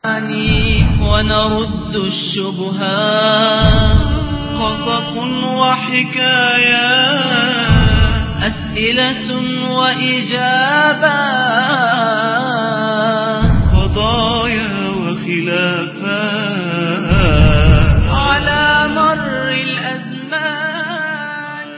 ونرد الشبهات، قصص وحكايات، أسئلة وإجابات، قضايا وخلافات، على مر الأزمان.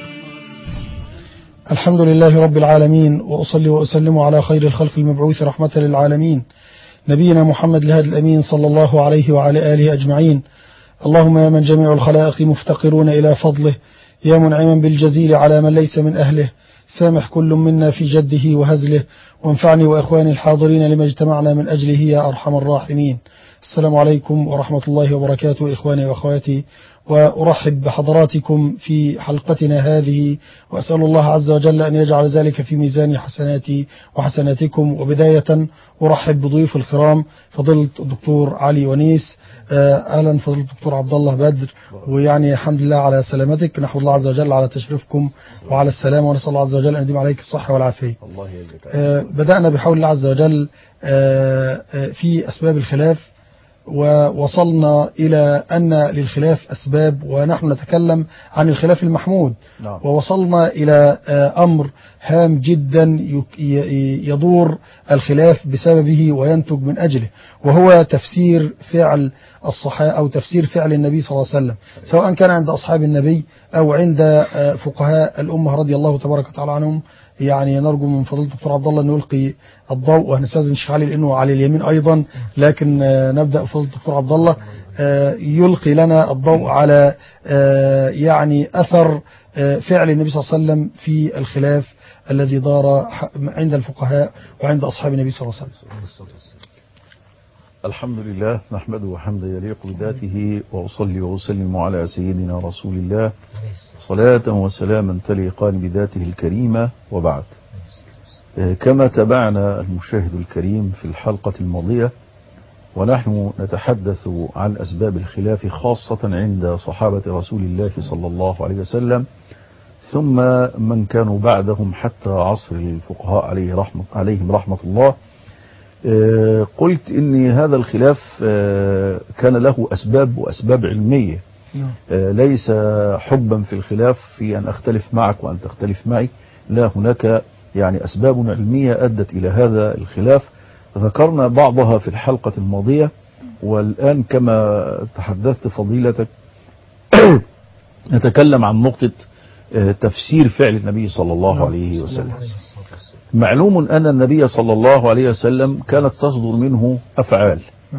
الحمد لله رب العالمين، وأصلي وأسلم على خير الخلق المبعوث رحمة للعالمين، نبينا محمد الهادي الأمين صلى الله عليه وعلى آله أجمعين. اللهم يا من جميع الخلائق مفتقرون إلى فضله، يا منعما بالجزيل على من ليس من أهله، سامح كل منا في جده وهزله، وانفعني وإخواني الحاضرين لما اجتمعنا من أجله يا أرحم الراحمين. السلام عليكم ورحمة الله وبركاته إخواني وأخواتي، وأرحب بحضراتكم في حلقتنا هذه، وأسأل الله عز وجل أن يجعل ذلك في ميزان حسناتي وحسناتكم. وبداية أرحب بضيوف الكرام فضيلة الدكتور علي ونيس. أهلا فضيلة الدكتور عبد الله بدر، ويعني الحمد لله على سلامتك، نحمد الله عز وجل على تشريفكم وعلى السلامة، ونسأل الله عز وجل أن يديم عليك الصحة والعافية. بدأنا بحول الله عز وجل في أسباب الخلاف، ووصلنا إلى أن للخلاف أسباب، ونحن نتكلم عن الخلاف المحمود. ووصلنا إلى أمر هام جدا يدور الخلاف بسببه وينتج من أجله، وهو تفسير فعل الصحابة أو تفسير فعل النبي صلى الله عليه وسلم، سواء كان عند أصحاب النبي أو عند فقهاء الأمة رضي الله تبارك وتعالى عنهم. يعني نرجو من فضيلة الدكتور عبد الله أن يلقي الضوء، وهنستاذن الشيخ علي لأنه على اليمين أيضا، لكن نبدأ بفضيلة الدكتور عبد الله يلقي لنا الضوء على يعني أثر فعل النبي صلى الله عليه وسلم في الخلاف الذي دار عند الفقهاء وعند أصحاب النبي صلى الله عليه وسلم. الحمد لله، نحمده حمدا يليق بذاته، وأصلي وأسلم على سيدنا رسول الله صلاة وسلاما تليقان بذاته الكريمة، وبعد. كما تابعنا المشاهد الكريم في الحلقة الماضية، ونحن نتحدث عن أسباب الخلاف خاصة عند صحابة رسول الله صلى الله عليه وسلم، ثم من كانوا بعدهم حتى عصر الفقهاء عليهم رحمة الله. قلت إن هذا الخلاف كان له أسباب، وأسباب علمية، ليس حبا في الخلاف في أن أختلف معك وأن تختلف معي، لا، هناك يعني أسباب علمية أدت إلى هذا الخلاف، ذكرنا بعضها في الحلقة الماضية. والآن كما تحدثت فضيلتك نتكلم عن نقطة تفسير فعل النبي صلى الله عليه وسلم. معلوم أن النبي صلى الله عليه وسلم كانت تصدر منه أفعال،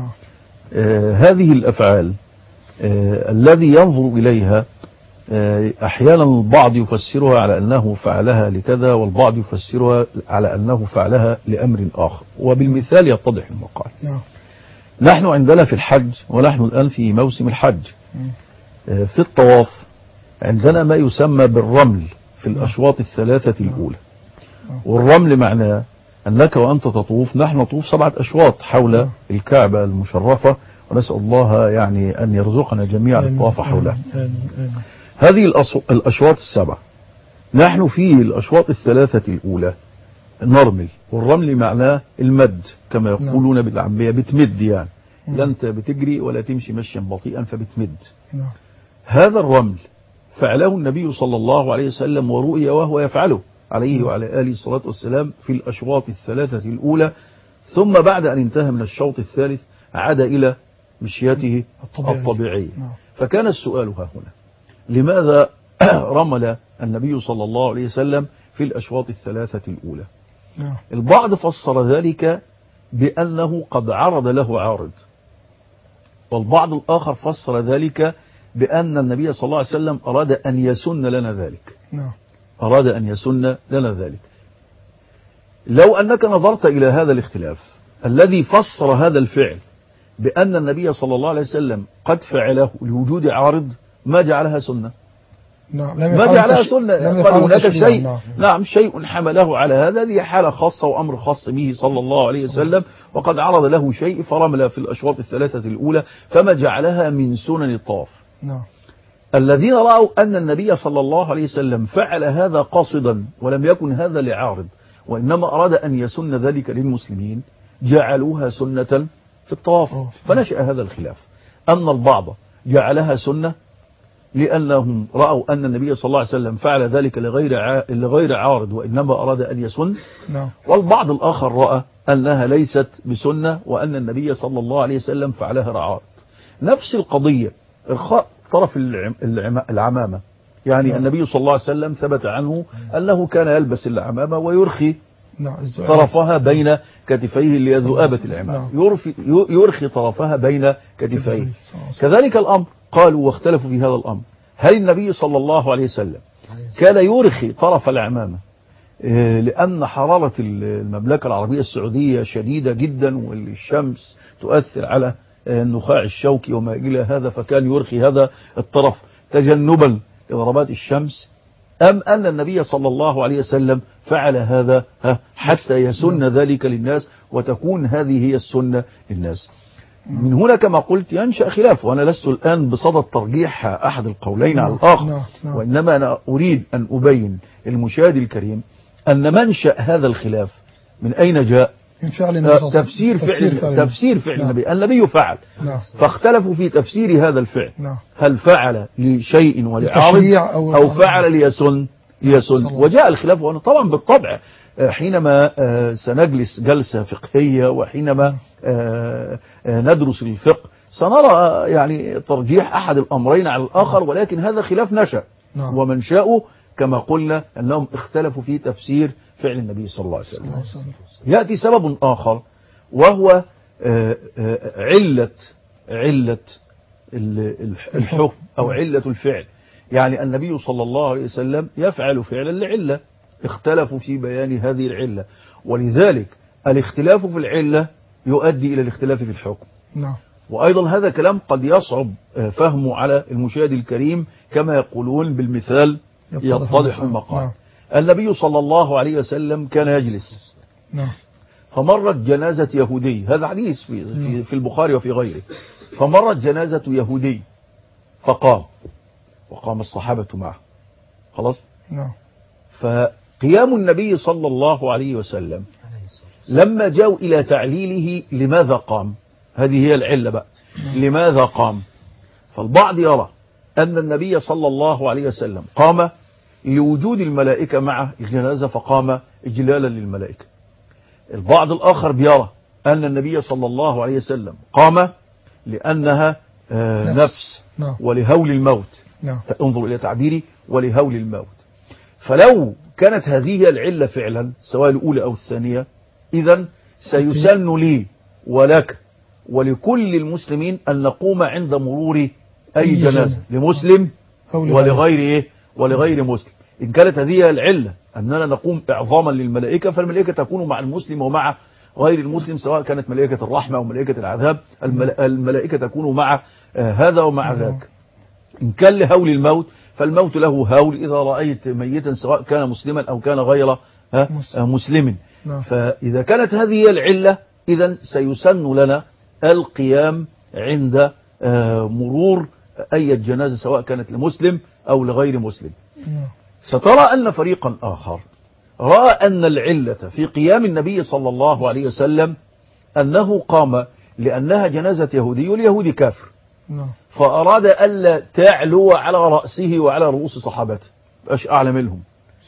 هذه الأفعال الذي ينظر إليها أحيانا البعض يفسرها على أنه فعلها لكذا، والبعض يفسرها على أنه فعلها لأمر آخر، وبالمثال يتضح المقال. نحن عندنا في الحج، ونحن الآن في موسم الحج، في الطواف عندنا ما يسمى بالرمل في الأشواط الثلاثة الأولى. والرمل معناه أنك وأنت تطوف، نحن نطوف 7 أشواط حول الكعبة المشرفة، ونسأل الله يعني أن يرزقنا جميعا الطواف حولها. هذه الأشواط 7، نحن في الأشواط الثلاثة الأولى نرمل، والرمل معناه المد كما يقولون بالعامية، بتمد يعني، لا أنت بتجري ولا تمشي مشيا بطيئا فبتمد. هذا الرمل فعله النبي صلى الله عليه وسلم ورؤي وهو يفعله عليه وعلى آله الصلاة والسلام في الأشواط الثلاثة الأولى، ثم بعد أن انتهى من الشوط الثالث عاد إلى مشيته الطبيعية. فكان السؤال ها هنا، لماذا رمل النبي صلى الله عليه وسلم في الأشواط الثلاثة الأولى؟ البعض فسر ذلك بأنه قد عرض له عارض، والبعض الآخر فسر ذلك بأن النبي صلى الله عليه وسلم أراد أن يسن لنا ذلك. أراد أن يسن لنا ذلك. لو أنك نظرت إلى هذا الاختلاف الذي فسر هذا الفعل بأن النبي صلى الله عليه وسلم قد فعله لوجود عارض، ما جعلها سنة. ما جعلها سنة. هناك شيء، شيء حمله على هذا، هذه حالة خاصة وأمر خاص به صلى الله عليه وسلم، وقد عرض له شيء فرمل في الأشواط الثلاثة الأولى، فما جعلها من سنن الطواف. الذين رأوا أن النبي صلى الله عليه وسلم فعل هذا قاصدا، ولم يكن هذا لعارض، وإنما أراد أن يسن ذلك للمسلمين، جعلوها سنة في الطواف. فنشأ هذا الخلاف أن البعض جعلها سنة لأنهم رأوا أن النبي صلى الله عليه وسلم فعل ذلك لغير عارض وإنما أراد أن يسن، والبعض الآخر رأى أنها ليست بسنة وأن النبي صلى الله عليه وسلم فعلها لعارض. نفس القضية إرخاء طرف العمامة، يعني النبي صلى الله عليه وسلم ثبت عنه أنه كان يلبس العمامة ويرخي طرفها بين كتفيه لذؤابة العمامة، يرخي طرفها بين كتفيه. كذلك الأمر قالوا واختلفوا في هذا الأمر، هل النبي صلى الله عليه وسلم كان يرخي طرف العمامة لأن حرارة المملكة العربية السعودية شديدة جدا والشمس تؤثر على النخاع الشوكي وما إلى هذا، فكان يرخي هذا الطرف تجنبا لضربات الشمس، أم أن النبي صلى الله عليه وسلم فعل هذا حتى يسن ذلك للناس وتكون هذه هي السنة للناس؟ من هنا كما قلت ينشأ خلاف، وأنا لست الآن بصدد ترجيح أحد القولين على الآخر، وإنما أنا أريد أن أبين للمشاهد الكريم أن منشأ هذا الخلاف من أين جاء؟ من فعل تفسير فعل النبي فعل، فاختلفوا في تفسير هذا الفعل، هل فعل لشيء ولعارض أو فعل ليسن. وجاء الخلاف، وأنا طبعا بالطبع حينما سنجلس جلسة فقهية وحينما ندرس الفقه سنرى يعني ترجيح أحد الأمرين على الآخر، ولكن هذا خلاف نشأ ومنشأه كما قلنا أنهم اختلفوا في تفسير فعل النبي صلى الله عليه وسلم. يأتي سبب آخر وهو علة الحكم أو علة الفعل، يعني النبي صلى الله عليه وسلم يفعل فعلا لعلة، اختلفوا في بيان هذه العلة، ولذلك الاختلاف في العلة يؤدي إلى الاختلاف في الحكم. وأيضا هذا كلام قد يصعب فهمه على المشاهد الكريم، كما يقولون بالمثال يتضح المقال. النبي صلى الله عليه وسلم كان يجلس فمرت جنازة يهودي، هذا حديث في البخاري وفي غيره، فمرت جنازة يهودي فقام وقام الصحابة معه، خلاص. فقيام النبي صلى الله عليه وسلم لما جاءوا إلى تعليله لماذا قام، هذه هي العلة بقى، لماذا قام؟ فالبعض يرى أن النبي صلى الله عليه وسلم قام لوجود الملائكة مع الجنازة فقام إجلالا للملائكة. البعض الآخر بيرى أن النبي صلى الله عليه وسلم قام لأنها نفس ولهول الموت، انظروا إلى تعبيري ولهول الموت. فلو كانت هذه العلة فعلا سواء الأولى أو الثانية، إذن سيسن لي ولك ولكل المسلمين أن نقوم عند مرور أي جنازة لمسلم ولغير مسلم. إن كانت هذه العلة أننا نقوم إعظاما للملائكة، فالملائكة تكون مع المسلم ومع غير المسلم، سواء كانت ملائكة الرحمة أو ملائكة العذاب، الملائكة تكون مع هذا ومع ذاك. إن كان لهول الموت فالموت له هول، إذا رأيت ميتا سواء كان مسلما أو كان غير مسلم. فإذا كانت هذه العلة إذن سيسن لنا القيام عند مرور أي جنازة سواء كانت لمسلم أو لغير مسلم. سترى أن فريقا آخر رأى أن العلة في قيام النبي صلى الله عليه وسلم أنه قام لأنها جنازة يهودي واليهودي كافر، فأراد ألا تعلو على رأسه وعلى رؤوس صحابته، مش أعلى منهم،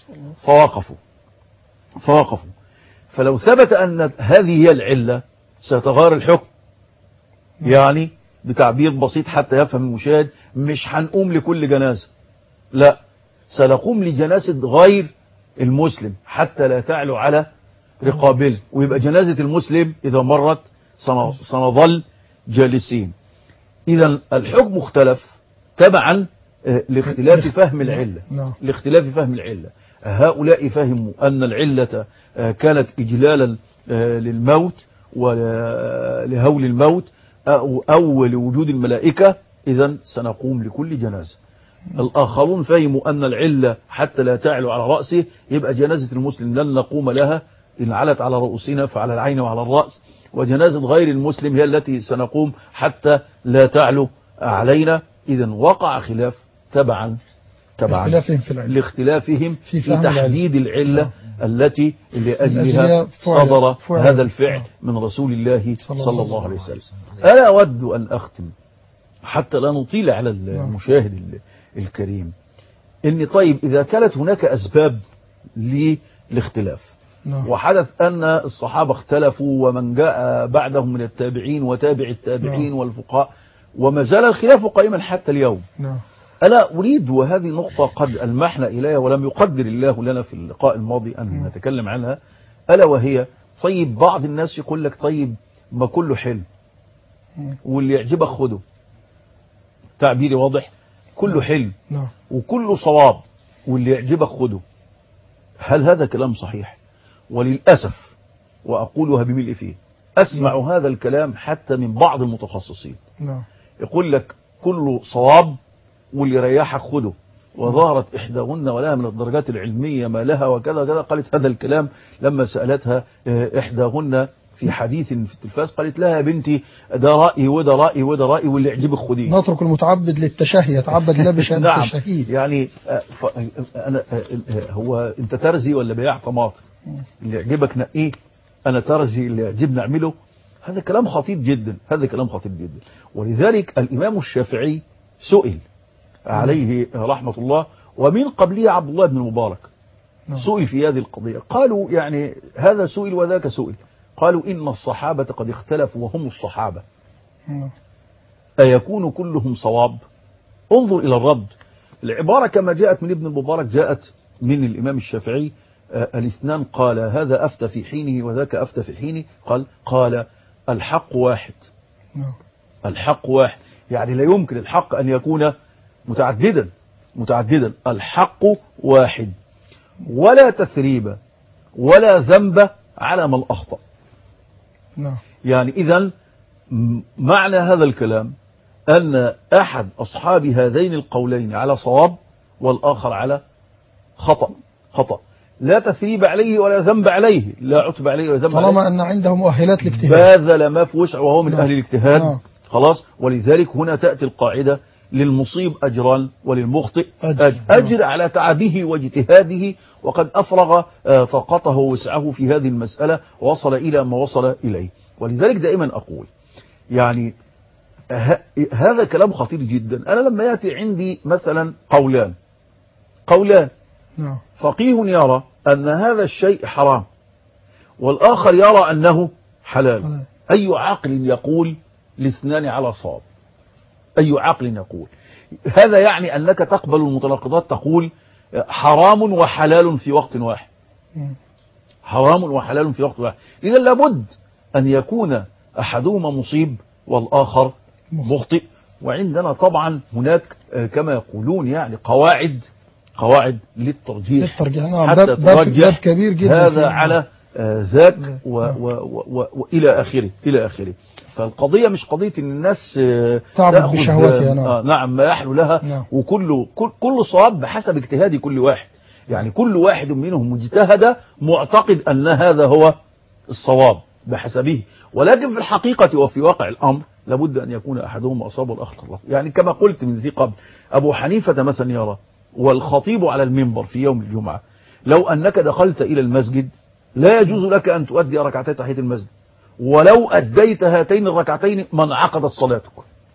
فوقفوا. فلو ثبت أن هذه هي العلة سيتغير الحكم، يعني بتعبير بسيط حتى يفهم المشاهد، مش هنقوم لكل جنازة، لا، سنقوم لجنازة غير المسلم حتى لا تعلو على رقابله، ويبقى جنازة المسلم إذا مرت سنظل جالسين. إذا الحكم اختلف تبعا لاختلاف فهم العلة. هؤلاء فهموا أن العلة كانت إجلالا للموت ولهول الموت أو لوجود الملائكة، إذا سنقوم لكل جنازة. الآخرون فهموا أن العلة حتى لا تعلو على رأسه، يبقى جنازة المسلم لن نقوم لها، إن علت على رؤوسنا فعلى العين وعلى الرأس، وجنازة غير المسلم هي التي سنقوم حتى لا تعلو علينا. إذا وقع خلاف تبعا لاختلافهم في تحديد العلة التي لأجلها صدر هذا الفعل من رسول الله صلى الله عليه وسلم. ألا أود أن أختم حتى لا نطيل على المشاهد الكريم، إن طيب إذا كانت هناك أسباب للاختلاف وحدث أن الصحابة اختلفوا ومن جاء بعدهم من التابعين وتابع التابعين والفقهاء وما زال الخلاف قائما حتى اليوم، ألا أريد، وهذه نقطة قد ألمحنا إليها ولم يقدر الله لنا في اللقاء الماضي أن نتكلم عنها، ألا وهي طيب بعض الناس يقول لك طيب ما كله حلو واللي يعجبك خده، تعبيري واضح، كله حلو وكله صواب واللي يعجبك خده. هل هذا كلام صحيح؟ وللأسف وأقولها بملء فيه أسمع هذا الكلام حتى من بعض المتخصصين يقول لك كله صواب واللي يريحك خده، وظهرت إحداهن ولها من الدرجات العلمية ما لها وكذا كذا، قالت هذا الكلام لما سألتها إحداهن في حديث في التلفاز، قالت لها يا بنتي ده رأيي وده رأيي وده رأيي واللي يعجبك خديه. نترك المتعبد للتشهي يتعبد لا بشهادة نعم. الشهيد. يعني أنا هو أنت ترزي ولا بياع طماطم؟ اللي يعجبك نقيه، أنا ترزي اللي يعجبني أعمله. هذا كلام خطير جدا، هذا كلام خطير جدا. ولذلك الإمام الشافعي سئل عليه رحمة الله ومن قبله عبد الله بن المبارك سئل في هذه القضية، قالوا يعني هذا سئل وذاك سئل، قالوا إن الصحابة قد اختلفوا وهم الصحابة أيكون كلهم صواب؟ انظر إلى الرد. العبارة كما جاءت من ابن المبارك جاءت من الإمام الشافعي، الاثنان قال هذا أفتى في حينه وذاك أفتى في حينه، قال الحق واحد. الحق واحد، يعني لا يمكن الحق أن يكون متعددا، الحق واحد ولا تثريب ولا ذنب على من أخطأ. يعني إذن معنى هذا الكلام أن أحد أصحاب هذين القولين على صواب والآخر على خطأ، لا تثريب عليه ولا ذنب عليه، لا عتب عليه ولا ذنب عليه، طالما أن عنده مؤهلات الاجتهاد، باذل ما في وسعه وهو من أهل الاجتهاد. خلاص. ولذلك هنا تأتي القاعدة للمصيب أجران وللمخطئ أجر على تعبه واجتهاده، وقد أفرغ طاقته ووسعه في هذه المسألة ووصل إلى ما وصل إليه. ولذلك دائما أقول يعني هذا كلام خطير جدا. أنا لما يأتي عندي مثلا قولان فقيه يرى أن هذا الشيء حرام والآخر يرى أنه حلال، أي عاقل يقول الاثنان على صواب؟ أي عاقل يقول هذا؟ يعني أنك تقبل المتناقضات، تقول حرام وحلال في وقت واحد، حرام وحلال في وقت واحد. إذا لابد أن يكون أحدهما مصيب والآخر مخطئ. وعندنا طبعا هناك كما يقولون يعني قواعد للترجيح حتى ترجح كبير جدا هذا على ذاك وإلى آخره. فالقضية مش قضية ان الناس تعبد بشهواتها نعم ما يحلو لها وكل صواب بحسب اجتهاد كل واحد. يعني كل واحد منهم مجتهد معتقد ان هذا هو الصواب بحسبه، ولكن في الحقيقة وفي واقع الأمر لابد أن يكون أحدهما أصاب والآخر خطأ. يعني كما قلت من ذي قبل، أبو حنيفة مثلا يرى والخطيب على المنبر في يوم الجمعة لو أنك دخلت إلى المسجد لا يجوز لك أن تؤدي ركعتي تحية المسجد، ولو أديت هاتين الركعتين ما انعقدت صلاتك،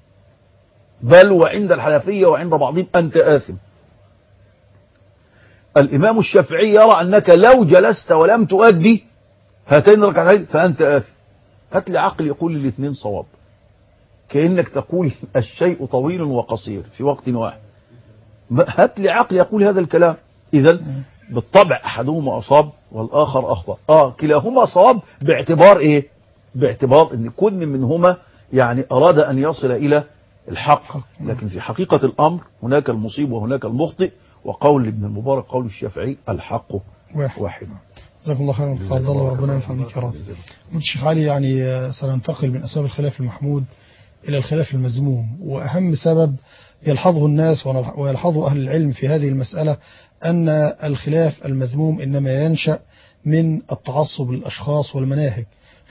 بل وعند الحنفية وعند بعضهم أنت آثم. الإمام الشافعي يرى أنك لو جلست ولم تؤدي هاتين الركعتين فأنت آثم. هات لي عقل يقول الاثنين صواب، كأنك تقول الشيء طويل وقصير في وقت واحد. هات لي عقل يقول هذا الكلام. إذن بالطبع أحدهما أصاب والآخر أخطأ. كلاهما صواب باعتبار إيه؟ باعتبار أن كل منهما يعني أراد أن يصل إلى الحق، لكن في حقيقة الأمر هناك المصيب وهناك المخطئ. وقول ابن المبارك قول الشافعي الحق واحد. جزاكم الله خيرا تفضل الله وربنا ينفع بك يا رب. الشيخ علي، يعني سننتقل من أسباب الخلاف المحمود إلى الخلاف المذموم، وأهم سبب يلحظه الناس ويلحظه أهل العلم في هذه المسألة أن الخلاف المذموم إنما ينشأ من التعصب للأشخاص والمناهج،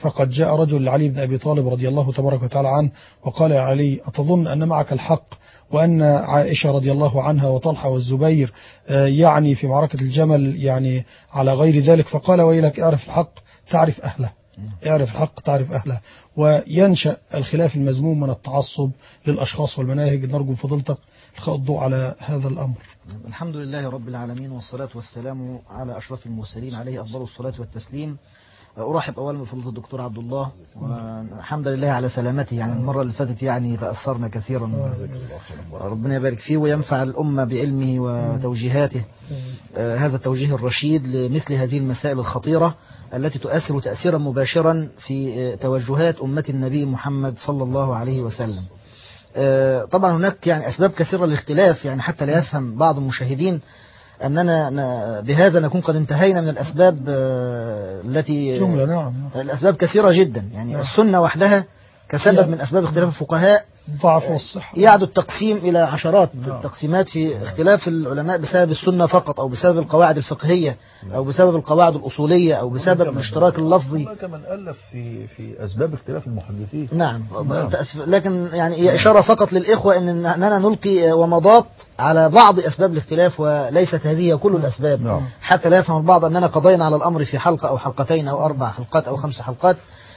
فقد جاء رجل لعلي بن أبي طالب رضي الله تبارك وتعالى عنه وقال يا علي أتظن أن معك الحق وأن عائشة رضي الله عنها وطلحة والزبير يعني في معركة الجمل يعني على غير ذلك؟ فقال ويلك اعرف الحق تعرف أهله، اعرف الحق تعرف أهله. وينشأ الخلاف المذموم من التعصب للأشخاص والمناهج. نرجو فضيلتك إلقاء الضوء على هذا الأمر. الحمد لله رب العالمين، والصلاة والسلام على أشرف المرسلين عليه أفضل الصلاة والتسليم. أرحب أولا بفضيلة الدكتور عبد الله، والحمد لله على سلامته. يعني المرة اللي فاتت يعني تأثرنا كثيرا، ربنا يبارك فيه وينفع الأمة بعلمه وتوجيهاته، هذا التوجيه الرشيد لمثل هذه المسائل الخطيرة التي تؤثر تأثيرا مباشرا في توجهات أمة النبي محمد صلى الله عليه وسلم. طبعا هناك يعني أسباب كثيرة للاختلاف، يعني حتى لا يفهم بعض المشاهدين أننا بهذا نكون قد انتهينا من الأسباب التي جملة. نعم. الأسباب كثيرة جدا، يعني السنة وحدها كسبب من أسباب اختلاف الفقهاء ضعف والصحة، يعد التقسيم إلى عشرات التقسيمات في اختلاف العلماء بسبب السنة فقط، أو بسبب القواعد الفقهية، أو بسبب القواعد الأصولية، أو بسبب الاشتراك اللفظي. كمن ألف في أسباب اختلاف المحدثين. نعم. لكن يعني هي إشارة فقط للإخوة أننا نلقي ومضات على بعض أسباب الاختلاف، وليست هذه كل الأسباب. حتى لا يفهم البعض أننا قضينا على الأمر في حلقة أو حلقتين أو 4 حلقات أو 5 حلقات.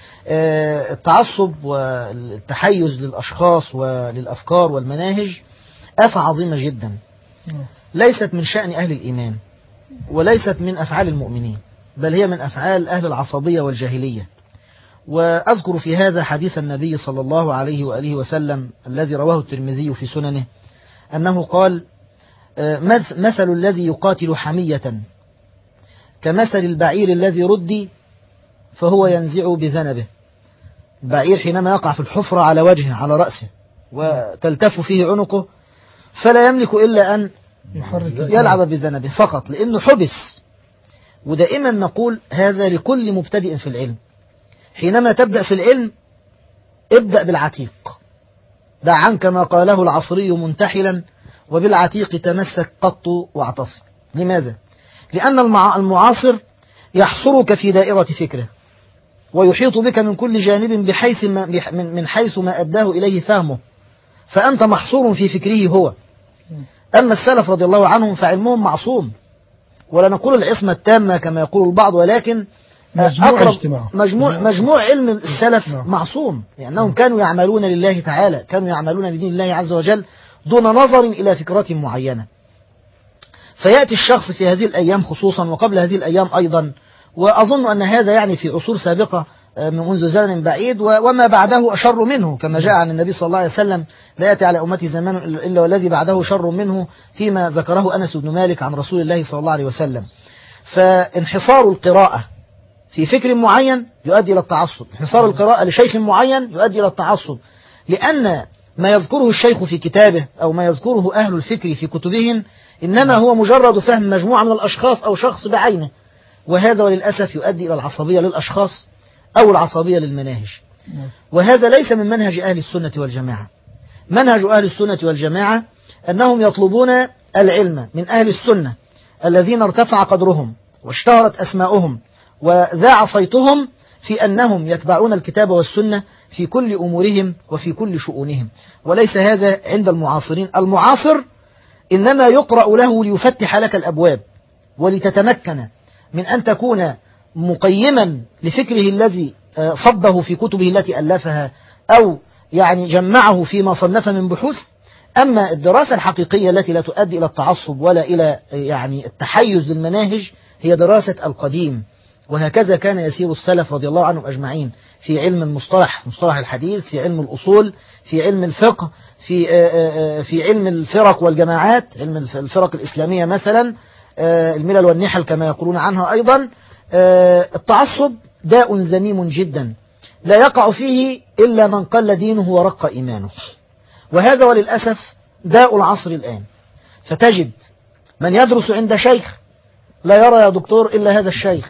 التعصب والتحيز للأشخاص وللأفكار والمناهج آفة عظيمة جدا، ليست من شأن أهل الإيمان، وليست من أفعال المؤمنين، بل هي من أفعال أهل العصبية والجاهلية. وأذكر في هذا حديث النبي صلى الله عليه وآله وسلم الذي رواه الترمذي في سننه، أنه قال: مثل الذي يقاتل حمية كمثل البعير الذي ردي فهو ينزع بذنبه. البعير حينما يقع في الحفرة على وجهه على رأسه وتلتف فيه عنقه فلا يملك إلا أن يلعب بذنبه فقط، لأنه حبس. ودائما نقول هذا لكل مبتدئ في العلم، حينما تبدأ في العلم ابدأ بالعتيق، دع عنك ما قاله العصري منتحلا، وبالعتيق تمسك قط واعتصم. لماذا؟ لأن المعاصر يحصرك في دائرة فكره، ويحيط بك من كل جانب من حيث ما أداه إليه فهمه، فأنت محصور في فكره هو. أما السلف رضي الله عنهم فعلمهم معصوم، ولا نقول العصمة التامة كما يقول البعض، ولكن مجموع علم السلف معصوم، لأنهم كانوا يعملون لله تعالى، كانوا يعملون لدين الله عز وجل دون نظر إلى فكرة معينة. فيأتي الشخص في هذه الأيام خصوصا وقبل هذه الأيام أيضا، وأظن أن هذا يعني في عصور سابقة منذ زمن بعيد وما بعده أشر منه، كما جاء عن النبي صلى الله عليه وسلم: لا يأتي على أمتي زمان إلا والذي بعده شر منه، فيما ذكره أنس بن مالك عن رسول الله صلى الله عليه وسلم. فانحصار القراءة في فكر معين يؤدي إلى التعصب، انحصار القراءة لشيخ معين يؤدي إلى التعصب، لأن ما يذكره الشيخ في كتابه أو ما يذكره أهل الفكر في كتبهم إنما هو مجرد فهم مجموعة من الأشخاص أو شخص بعينه، وهذا وللأسف يؤدي إلى العصبية للأشخاص أو العصبية للمناهج، وهذا ليس من منهج أهل السنة والجماعة. منهج أهل السنة والجماعة أنهم يطلبون العلم من أهل السنة الذين ارتفع قدرهم واشتهرت أسماؤهم وذاع صيتهم في أنهم يتبعون الكتاب والسنة في كل أمورهم وفي كل شؤونهم، وليس هذا عند المعاصرين. المعاصر إنما يقرأ له ليفتح لك الأبواب ولتتمكن من أن تكون مقيما لفكره الذي صبه في كتبه التي ألفها أو يعني جمعه فيما صنف من بحوث. أما الدراسة الحقيقية التي لا تؤدي إلى التعصب ولا إلى يعني التحيز للمناهج هي دراسة القديم، وهكذا كان يسير السلف رضي الله عنهم أجمعين في علم المصطلح، مصطلح الحديث، في علم الأصول، في علم الفقه، في علم الفرق والجماعات، علم الفرق الإسلامية مثلا، الملل والنحل كما يقولون عنها أيضا. التعصب داء ذميم جدا لا يقع فيه إلا من قل دينه ورق إيمانه، وهذا وللأسف داء العصر الآن. فتجد من يدرس عند شيخ لا يرى يا دكتور إلا هذا الشيخ،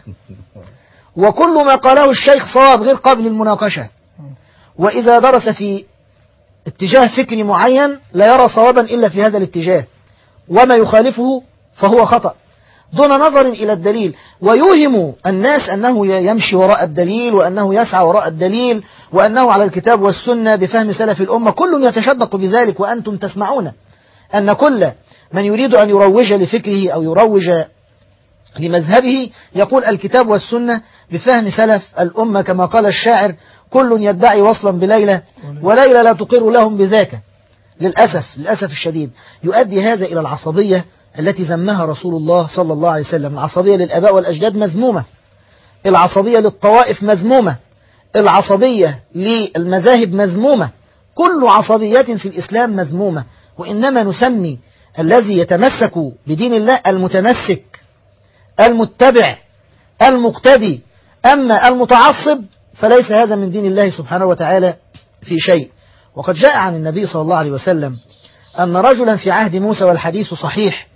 وكل ما قاله الشيخ صواب غير قابل للمناقشة، وإذا درس في اتجاه فكري معين لا يرى صوابا إلا في هذا الاتجاه، وما يخالفه فهو خطأ. دون نظر إلى الدليل، ويوهم الناس أنه يمشي وراء الدليل وأنه يسعى وراء الدليل وأنه على الكتاب والسنة بفهم سلف الأمة. كل يتشدق بذلك وأنتم تسمعون أن كل من يريد أن يروج لفكره أو يروج لمذهبه يقول الكتاب والسنة بفهم سلف الأمة، كما قال الشاعر: كل يدعي وصلا بليلى وليلى لا تقر لهم بذاك. للأسف الشديد يؤدي هذا إلى العصبية التي ذمها رسول الله صلى الله عليه وسلم. العصبية للآباء والأجداد مذمومة، العصبية للطوائف مذمومة، العصبية للمذاهب مذمومة، كل عصبية في الإسلام مذمومة. وإنما نسمي الذي يتمسك بدين الله المتمسك المتبع المقتدي. أما المتعصب فليس هذا من دين الله سبحانه وتعالى في شيء. وقد جاء عن النبي صلى الله عليه وسلم أن رجلا في عهد موسى، والحديث صحيح،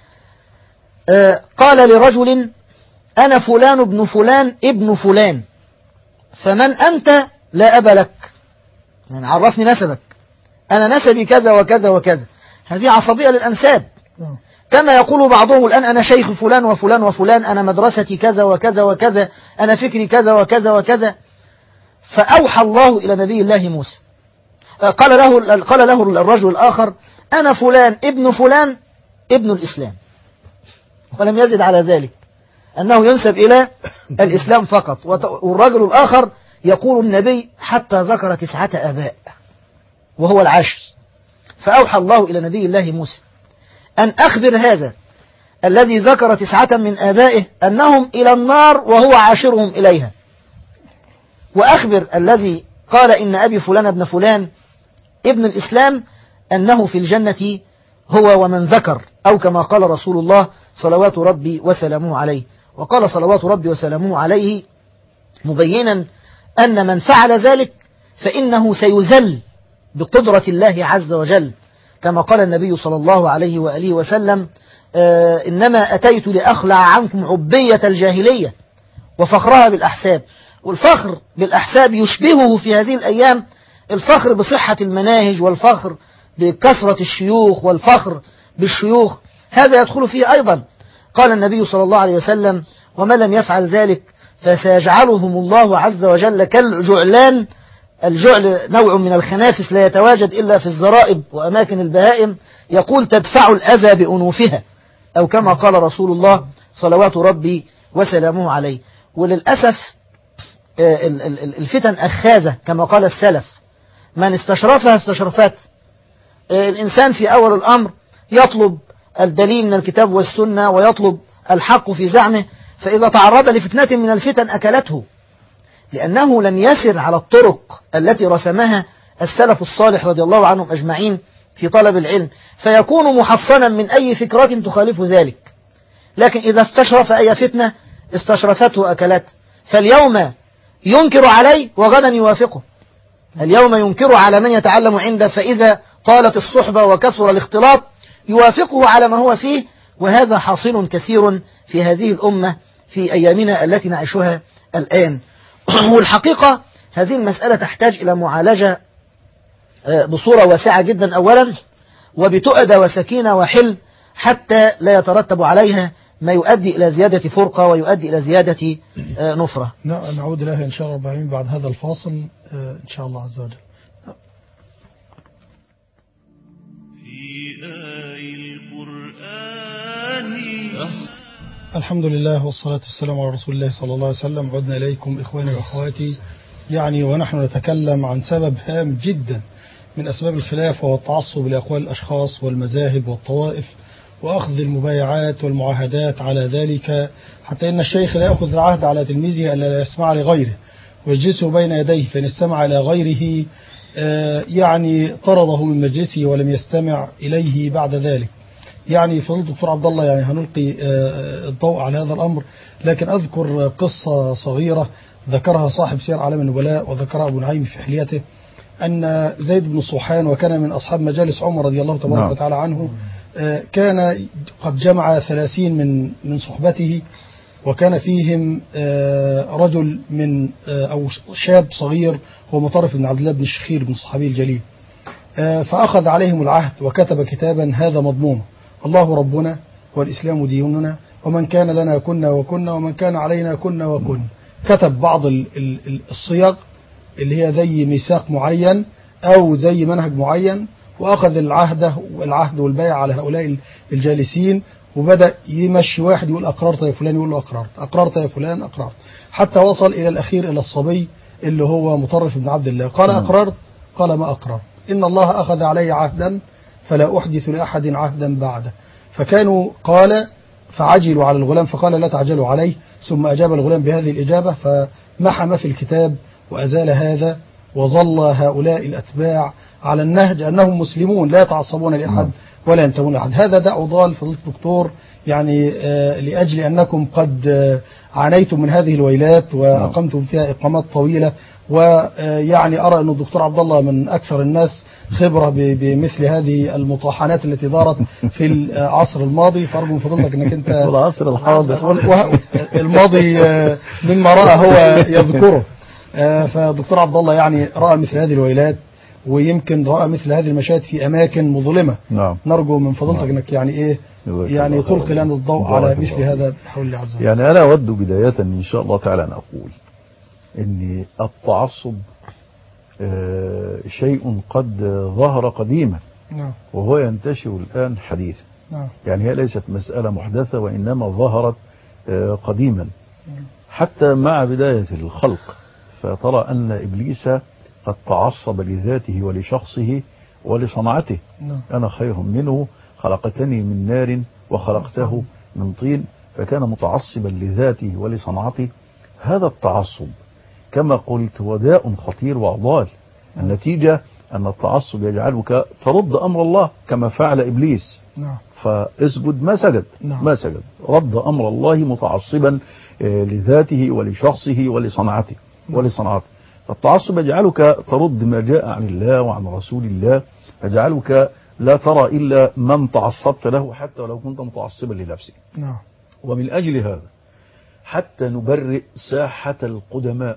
قال لرجل: أنا فلان ابن فلان ابن فلان، فمن أنت لا أب لك، يعني عرفني نسبك، أنا نسبي كذا وكذا وكذا. هذه عصبية للأنساب، كما يقول بعضهم الآن: أنا شيخ فلان وفلان وفلان، أنا مدرستي كذا وكذا وكذا، أنا فكري كذا وكذا وكذا. فأوحى الله إلى نبي الله موسى، قال له الرجل الآخر: أنا فلان ابن فلان ابن الإسلام، ولم يزد على ذلك، أنه ينسب إلى الإسلام فقط. والرجل الآخر يقول النبي: حتى ذكر 9 آباء وهو العاشر. فأوحى الله إلى نبي الله موسى أن أخبر هذا الذي ذكر 9 من آبائه أنهم إلى النار وهو عاشرهم إليها، وأخبر الذي قال إن أبي فلان ابن فلان ابن الإسلام أنه في الجنة هو ومن ذكر، أو كما قال رسول الله صلوات ربي وسلامه عليه. وقال صلوات ربي وسلامه عليه مبينا أن من فعل ذلك فإنه سيذل بقدرة الله عز وجل، كما قال النبي صلى الله عليه وآله وسلم: إنما أتيت لأخلع عنكم عبية الجاهلية وفخرها بالأحساب. والفخر بالأحساب يشبهه في هذه الأيام الفخر بصحة المناهج، والفخر بكثرة الشيوخ، والفخر بالشيوخ، هذا يدخل فيه أيضا. قال النبي صلى الله عليه وسلم: ومن لم يفعل ذلك فسيجعلهم الله عز وجل كالجعلان. الجعل نوع من الخنافس لا يتواجد إلا في الزرائب وأماكن البهائم، يقول: تدفع الأذى بأنوفها، أو كما قال رسول الله صلوات ربي وسلامه عليه. وللأسف الفتن أخاذة كما قال السلف، من استشرفها استشرفت. الإنسان في أول الأمر يطلب الدليل من الكتاب والسنة ويطلب الحق في زعمه، فإذا تعرض لفتنة من الفتن أكلته، لأنه لم يسر على الطرق التي رسمها السلف الصالح رضي الله عنهم أجمعين في طلب العلم، فيكون محصنا من أي فكرة تخالف ذلك. لكن إذا استشرف أي فتنة استشرفته أكلته، فاليوم ينكر عليه وغدا يوافقه. اليوم ينكر على من يتعلم عنده، فإذا طالت الصحبة وكثر الاختلاط يوافقه على ما هو فيه. وهذا حاصل كثير في هذه الأمة في أيامنا التي نعيشها الآن. والحقيقة هذه المسألة تحتاج إلى معالجة بصورة واسعة جدا أولا، وبتؤدى وسكينة وحلم، حتى لا يترتب عليها ما يؤدي إلى زيادة فرقة ويؤدي إلى زيادة نفرة. نعود إليها إن شاء الله رب العالمين بعد هذا الفاصل إن شاء الله عز وجل. في آي القرآن. الحمد لله والصلاة والسلام على رسول الله صلى الله عليه وسلم. عدنا إليكم إخواني وأخواتي، ونحن نتكلم عن سبب هام جدا من أسباب الخلاف، وهو التعصب لأقوال الأشخاص والمذاهب والطوائف، وأخذ المبايعات والمعاهدات على ذلك، حتى إن الشيخ لا يأخذ العهد على تلميذه أن لا يسمع لغيره ويجلسه بين يديه، فإن استمع إلى غيره طرده من مجلسه ولم يستمع إليه بعد ذلك. فضل الدكتور عبد الله هنلقي الضوء على هذا الأمر، لكن أذكر قصة صغيرة ذكرها صاحب سير أعلام النبلاء وذكرها أبو نعيم في حليته، أن زيد بن صوحان، وكان من أصحاب مجالس عمر رضي الله تبارك وتعالى عنه، كان قد جمع 30 من صحبته، وكان فيهم رجل من أو شاب صغير هو مطرف بن عبد الله بن الشخير بن الصحابي الجليل، فأخذ عليهم العهد وكتب كتابا هذا مضمونه: الله ربنا والإسلام ديننا ومن كان لنا كنا وكنا ومن كان علينا كنا وكنا. كتب بعض الصيغ اللي هي زي ميثاق معين أو زي منهج معين، وأخذ العهد والبيع على هؤلاء الجالسين، وبدأ يمشي واحد يقول أقررت يا فلان، يقول له أقررت يا فلان، أقررت، حتى وصل إلى الأخير إلى الصبي اللي هو مطرف بن عبد الله. قال أقررت؟ قال ما أقررت، إن الله أخذ علي عهدا فلا أحدث لأحد عهدا بعده. فكانوا قال فعجلوا على الغلام فقال لا تعجلوا عليه، ثم أجاب الغلام بهذه الإجابة فمحى ما في الكتاب وأزال هذا، وظل هؤلاء الأتباع على النهج أنهم مسلمون لا يتعصبون لأحد ولا ينتمون لأحد. هذا داء ضال فضيلة الدكتور، يعني لأجل أنكم قد عانيتم من هذه الويلات وأقمتم فيها إقامات طويلة، ويعني أرى أن الدكتور عبد الله من أكثر الناس خبرة بمثل هذه المطاحنات التي دارت في العصر الماضي، فأرجو من فضلك أنك أنت العصر الحاضر الماضي مما رأى هو يذكره. فدكتور عبد الله يعني رأى مثل هذه الويلات، ويمكن رأى مثل هذه المشاهد في أماكن مظلمة. نرجو من فضلتك أنك يعني يعني تلقي لنا الضوء على مثل هذا بحول الله عز وجل. يعني أنا أود بداية إن شاء الله تعالى أن أقول إن التعصب شيء قد ظهر قديما وهو ينتشر الآن حديثا. يعني هي ليست مسألة محدثة، وإنما ظهرت قديما حتى مع بداية الخلق. فترى أن إبليس قد تعصب لذاته ولشخصه ولصنعته. أنا خير منه، خلقتني من نار وخلقته من طين، فكان متعصبا لذاته ولصنعته. هذا التعصب كما قلت هو داء خطير وعضال. النتيجة أن التعصب يجعلك ترد أمر الله كما فعل إبليس. فاسجد ما سجد ما سجد، رد أمر الله متعصبا لذاته ولشخصه ولصنعته. فالتعصب يجعلك ترد ما جاء عن الله وعن رسول الله، يجعلك لا ترى إلا من تعصبت له حتى ولو كنت متعصبا لنفسك. ومن أجل هذا حتى نبرئ ساحة القدماء،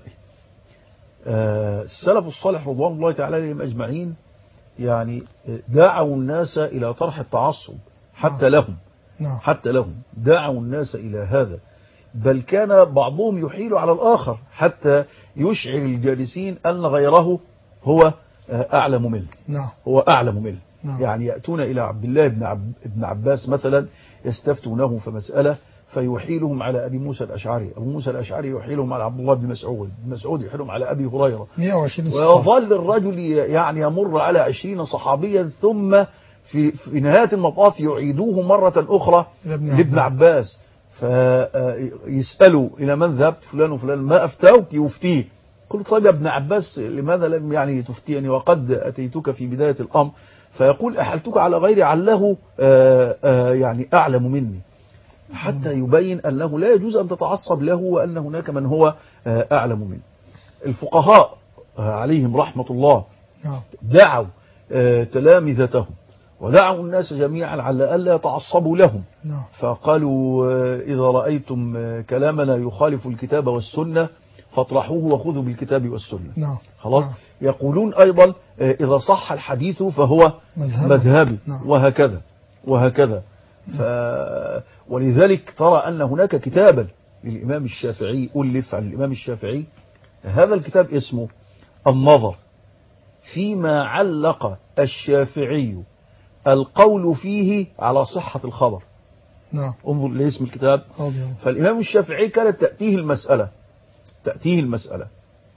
السلف الصالح رضوان الله تعالى عليهم أجمعين يعني دعوا الناس إلى طرح التعصب حتى لهم دعوا الناس إلى هذا، بل كان بعضهم يحيل على الآخر حتى يشعر الجالسين أن غيره هو أعلم منه. يعني يأتون إلى عبد الله بن عباس مثلا يستفتونه في مسألة فيحيلهم على أبي موسى الأشعري، أبو موسى الأشعري يحيلهم على عبد الله بن مسعود، مسعود يحيلهم على أبي هريرة، ويظل الرجل يعني يمر على 20 صحابيا، ثم في نهاية المطاف يعيدوه مرة أخرى لابن عباس، فيسألوا إلى من ذهبت؟ فلان وفلان، ما أفتوك؟ يفتيه. قلت طيب يا ابن عباس لماذا لم يعني تفتيني وقد أتيتك في بداية الأمر؟ فيقول أحلتك على غيري عله يعني أعلم مني، حتى يبين أنه لا يجوز أن تتعصب له وأن هناك من هو أعلم منه. الفقهاء عليهم رحمة الله دعوا تلامذتهم ودعوا الناس جميعا على ألا يتعصبوا لهم، فقالوا إذا رأيتم كلامنا يخالف الكتاب والسنة فاطرحوه وخذوا بالكتاب والسنة. خلاص. يقولون أيضا إذا صح الحديث فهو مذهبي، وهكذا. ولذلك ترى أن هناك كتابا للإمام الشافعي ألف عن الإمام الشافعي، هذا الكتاب اسمه النظر فيما علق الشافعي القول فيه على صحة الخبر. انظر لاسم الكتاب. فالإمام الشافعي كانت تأتيه المسألة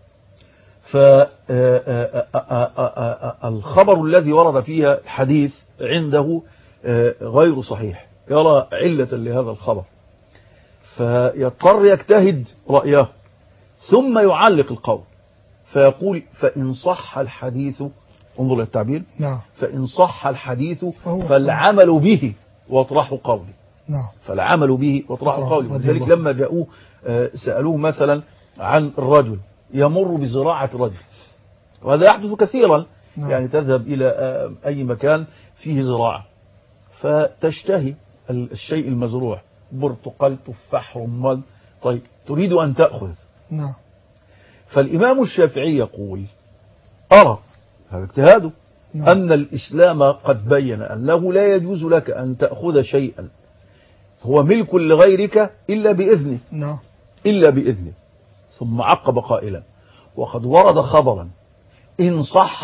فالخبر الذي ورد فيها الحديث عنده غير صحيح، يرى علة لهذا الخبر، فيضطر يجتهد رأيه ثم يعلق القول فيقول فإن صح الحديث، انظر للتعبير، فإن صح الحديث فالعمل به واطرح قولي. فالعمل به واطرح قولي. ولذلك لما جاءوه سألوه مثلا عن الرجل يمر بزراعة رجل، وهذا يحدث كثيرا. يعني تذهب إلى أي مكان فيه زراعة فتشتهي الشيء المزروع، برتقال، تفاح، رمان، طيب تريد أن تأخذ. فالإمام الشافعي يقول أرى، هذا اجتهاده، أن الإسلام قد بين أنه لا يجوز لك أن تأخذ شيئا هو ملك لغيرك إلا بإذنه. نعم. إلا بإذنه. ثم عقب قائلا وقد ورد خبرا إن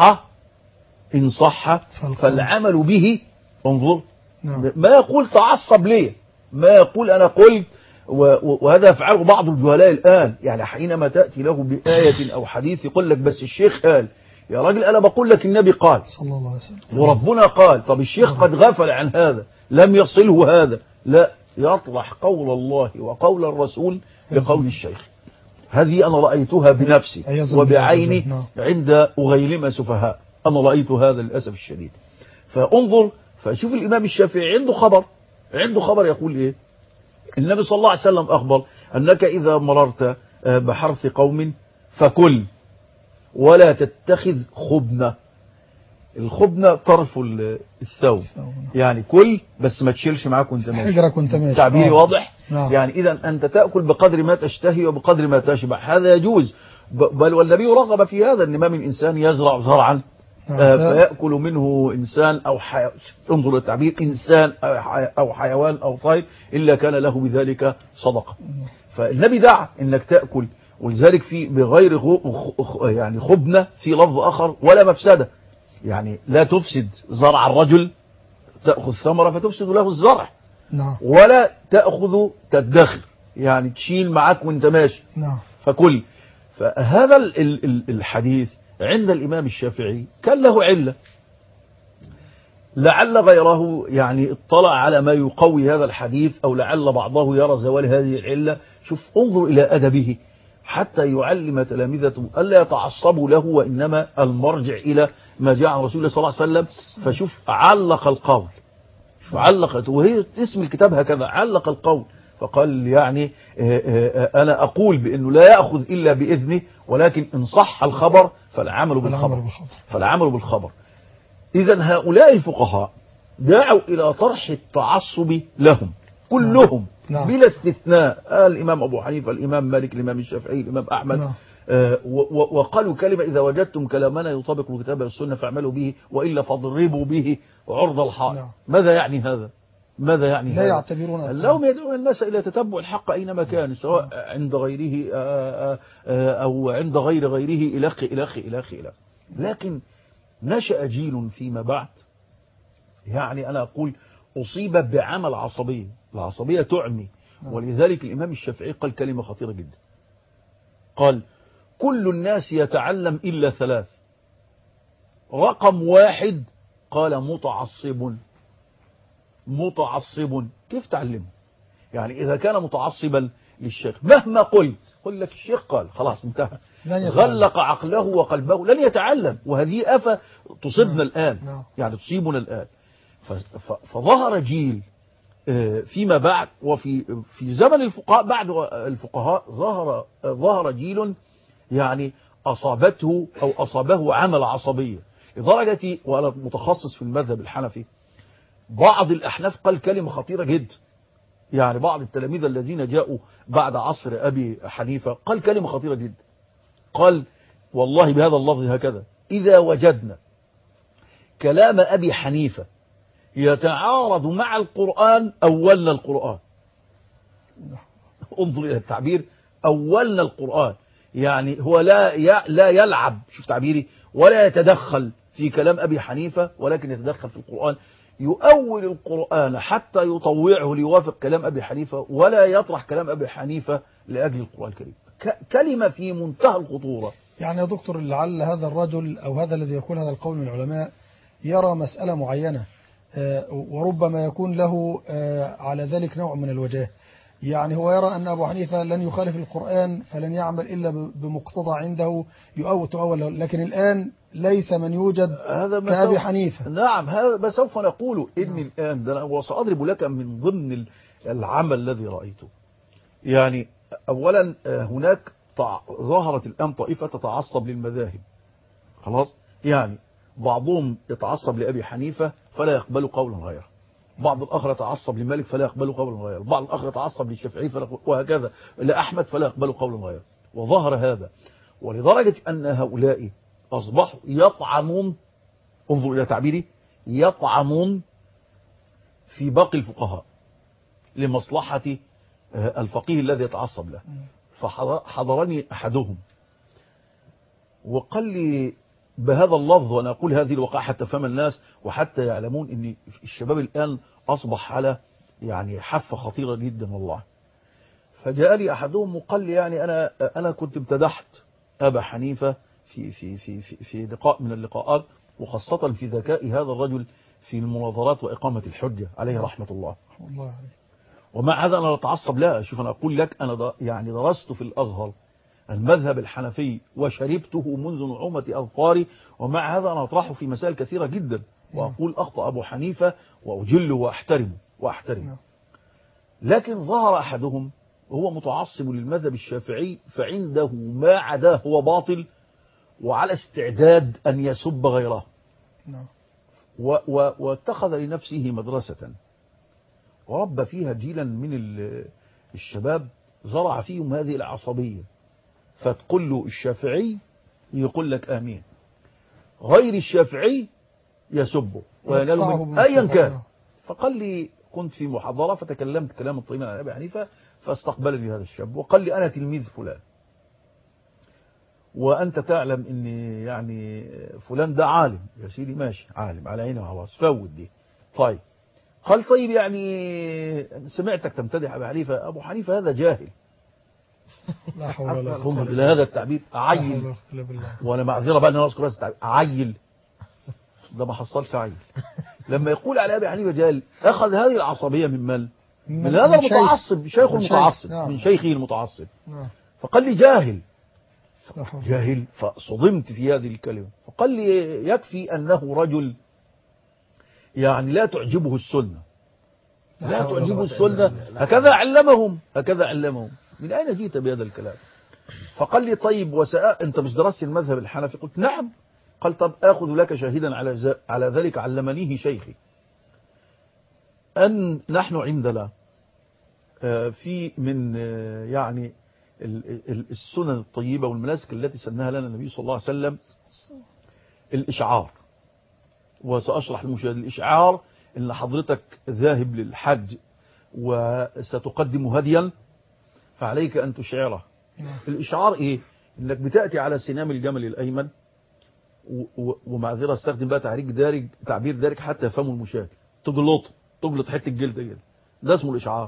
صح فالعمل به. انظر. نعم. ما يقول تعصب ليه، ما يقول أنا قلت، وهذا يفعله بعض الجهلاء الآن. يعني حينما تأتي له بآية أو حديث يقول لك بس الشيخ قال. يا راجل أنا بقول لك النبي قال صلى الله عليه وسلم وربنا قال. طب الشيخ قد غفل عن هذا، لم يصله هذا. لا، يطرح قول الله وقول الرسول بقول الشيخ. هذه أنا رأيتها بنفسي وبعيني عند أغيلم سفهاء. أنا رأيت هذا للأسف الشديد. فانظر، فشوف الإمام الشافعي عنده خبر يقول إيه؟ النبي صلى الله عليه وسلم أخبر أنك إذا مررت بحرث قوم فكل ولا تتخذ خبنة. الخبنة طرف الثوب، يعني كل بس ما تشيلش معاك وانت ماشي، حجرك وانت ماشي. تعبيري واضح؟ يعني إذا أنت تأكل بقدر ما تشتهي وبقدر ما تشبع، هذا يجوز. بل والنبي رغب في هذا، أن ما من إنسان يزرع زرعا فيأكل منه إنسان أو انظر التعبير، إنسان أو حيوان أو طير إلا كان له بذلك صدقة. فالنبي دعا إنك تأكل، ولذلك في بغير يعني خبنة في لفظ آخر ولا مفسدة. يعني لا تفسد زرع الرجل، تأخذ ثمرة فتفسد له الزرع. نعم. ولا تأخذ تدخر، يعني تشيل معاك وانت ماشي. نعم. فكل. فهذا الحديث عند الإمام الشافعي كان له علة، لعل غيره يعني اطلع على ما يقوي هذا الحديث، أو لعل بعضه يرى زوال هذه العلة. شوف انظر إلى أدبه حتى يعلم تلامذته ألا يتعصبوا له، وإنما المرجع إلى ما جاء عن رسول الله صلى الله عليه وسلم. فشوف علق القول، وهي اسم الكتاب هكذا، علق القول. فقال يعني أنا أقول بأنه لا يأخذ إلا بإذنه، ولكن إن صح الخبر فالعمل بالخبر. إذن هؤلاء الفقهاء دعوا إلى طرح التعصب لهم كلهم بلا استثناء. الإمام أبو حنيفة، الإمام مالك، الإمام الشافعي، الإمام أحمد. وقالوا كلمة: إذا وجدتم كلامنا يطابق الكتاب والسنة فاعملوا به، وإلا فاضربوا به عرض الحائط. ماذا يعني هذا؟ لا يعتبرون اللهم يدعون الناس إلى تتبع الحق أينما كان، سواء عند غيره أو عند غيره إلى. لكن نشأ جيل فيما بعد، يعني أنا أقول أصيب بعمل عصبية. العصبية تعمي. ولذلك الإمام الشافعي قال كلمة خطيرة جدا، قال: كل الناس يتعلم إلا ثلاث. رقم واحد، قال: متعصب. كيف تعلمه؟ يعني إذا كان متعصبا للشيخ مهما قل لك الشيخ قال، خلاص انتهى، غلق عقله وقلبه، لن يتعلم. وهذه آفة تصيبنا الآن، يعني تصيبنا الآن. فظهر جيل فيما بعد، وفي زمن الفقهاء، بعد الفقهاء ظهر جيل يعني أصابه عمل عصبية لدرجة، وأنا متخصص في المذهب الحنفي، بعض الأحناف قال كلمة خطيرة جدا. يعني بعض التلاميذ الذين جاءوا بعد عصر أبي حنيفة قال كلمة خطيرة جدا، قال والله بهذا اللفظ هكذا: إذا وجدنا كلام أبي حنيفة يتعارض مع القرآن أولنا القرآن. انظر إلى التعبير، أولنا القرآن. يعني هو لا يلعب، شوف تعبيري، ولا يتدخل في كلام أبي حنيفة، ولكن يتدخل في القرآن، يؤول القرآن حتى يطوعه ليوافق كلام أبي حنيفة، ولا يطرح كلام أبي حنيفة لأجل القرآن الكريم. كلمة في منتهى الخطورة. يعني يا دكتور، لعل هذا الرجل أو هذا الذي يقول هذا القول من العلماء يرى مسألة معينة، وربما يكون له على ذلك نوع من الوجاه. يعني هو يرى أن أبو حنيفة لن يخالف القرآن فلن يعمل إلا بمقتضى عنده تؤول، لكن الآن ليس من يوجد كأبي حنيفة. نعم، هذا ما سوف نقوله. إني الآن وسأضرب لك من ضمن العمل الذي رأيته. يعني أولا هناك ظهرت الآن طائفة تتعصب للمذاهب، خلاص. يعني بعضهم يتعصب لأبي حنيفة فلا يقبل قولا غيره، بعض الآخر يتعصب لمالك فلا يقبل قولا غيره، بعض الآخر يتعصب للشافعي وهكذا لأحمد فلا يقبل قولا غيره. وظهر هذا، ولدرجة أن هؤلاء أصبحوا يطعنون، انظروا إلى تعبيري، يطعنون في باقي الفقهاء. لمصلحة الفقيه الذي يتعصب له. فحضرني أحدهم وقال لي بهذا اللفظ، وأنا أقول هذه الوقائع حتى فهم الناس وحتى يعلمون أن الشباب الآن أصبح على يعني حافة خطيرة جدا والله. فجاء لي أحدهم وقال لي يعني أنا كنت امتدحت أبا حنيفة في لقاء من اللقاءات، وخاصة في ذكاء هذا الرجل في المناظرات وإقامة الحجة عليه رحمة الله. ومع هذا أنا لا أتعصب، لا. شوف أنا أقول لك أنا يعني درست في الأزهر المذهب الحنفي وشربته منذ نعومة أظفاري، ومع هذا أنا أطرحه في مسائل كثيرة جدا وأقول أخطأ أبو حنيفة وأجله وأحترمه. لكن ظهر أحدهم وهو متعصب للمذهب الشافعي، فعنده ما عداه هو باطل وعلى استعداد أن يسب غيره، واتخذ لنفسه مدرسة وربى فيها جيلا من الشباب زرع فيهم هذه العصبية. فتقول له الشافعي يقول لك آمين، غير الشافعي يسبه ويناله من أيا كان. فقال لي كنت في محاضرة فتكلمت كلاما طيبا عن أبي حنيفة، فاستقبلني هذا الشاب وقال لي أنا تلميذ فلان، وأنت تعلم أن يعني فلان ده عالم. يا سيدي ماشي، عالم على عيني وعلى راسي، فوت دي. طيب قال طيب يعني سمعتك تمتدح أبي حنيفة، أبو حنيفة هذا جاهل. لا حول ولا قوة انظر إلى هذا التعبير، عيل. وأنا معذرة بقى أن أنا أذكر هذا التعبير، عيل. ده ما حصلش عيل. لما يقول على أبي حنيفة جاهل، أخذ هذه العصبية من هذا المتعصب، شيخ المتعصب، من شيخه المتعصب. فقال لي جاهل. فصدمت في هذه الكلمة. فقال لي يكفي أنه رجل يعني لا تعجبه السنة، لا تعجبه السنة، هكذا علمهم. من أين جئت بهذا الكلام؟ فقال لي طيب أنت مش درست المذهب الحنفي؟ قلت نعم. قال طب آخذ لك شاهدا على ذلك علمنيه شيخي، أن نحن عندنا في من يعني السنن الطيبة والمناسك التي سنها لنا النبي صلى الله عليه وسلم الإشعار. وسأشرح للمشاهد الإشعار إن حضرتك ذاهب للحج وستقدم هديا، فعليك أن تشعره. الإشعار إيه؟ إنك بتأتي على سنام الجمل الأيمن، ومعذرة استخدم بقى تعبير دارج حتى يفهموا المشاهد، تجلط حتة الجلد كده، ده اسمه الإشعار.